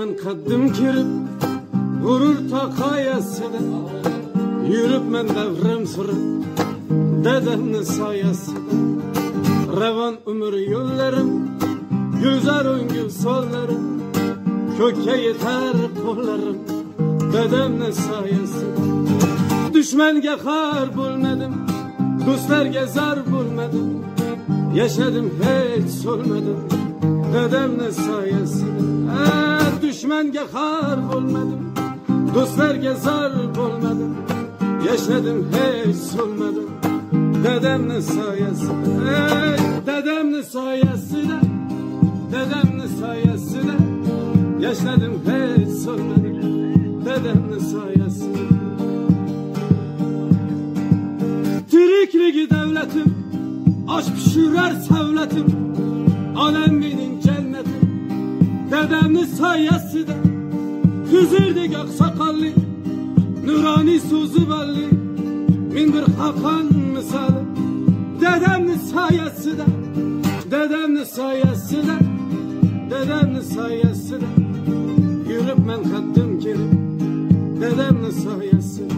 men qaddim kirib g'urur taqoyasida yuribman davrim surib dadamni soyasida ravon umr yo'llarim gulzar o'ngil sollarim ko'kka yetar qo'llarim dadamni soyasida dushmanga xor bo'lmadim do'stlarga zar bo'lmadim yaşadım hiç solmadım dedemle sayesinde düşmanga xor bo'lmadim do'stlarga zar bo'lmadim yaşadım hiç solmadım dedemle sayesinde dedemle sayesinde dedemle sayesinde yaşadım hiç solmadım dedemle sayesinde tirikligi devletim aş pişirer savletim anam benim cennetim dedemni sayesinde Hüzirdik aksakalli nurani sözü belli min bir hakan misali dedemni sayesinde dedemni sayesinde dedemni sayesinde yürüp men qaddim kirib dedemni sayesinde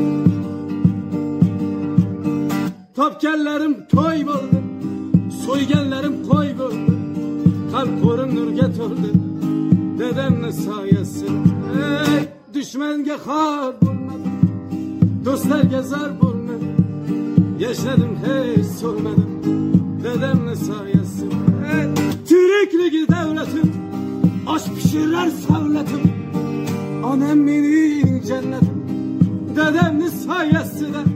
topganlarim to'y bo'ldi so'yganlarim qo'y bo'ldi qalb qo'rim nurga to'ldi dedemni soyasida dushmanga xor bo'lmadim do'stlarga zar bo'lmadim yashadim hech so'lmadim dedemni soyasida tirikligi davlatim osh pishirar savlatim onam mening jannatim dedemni soyasida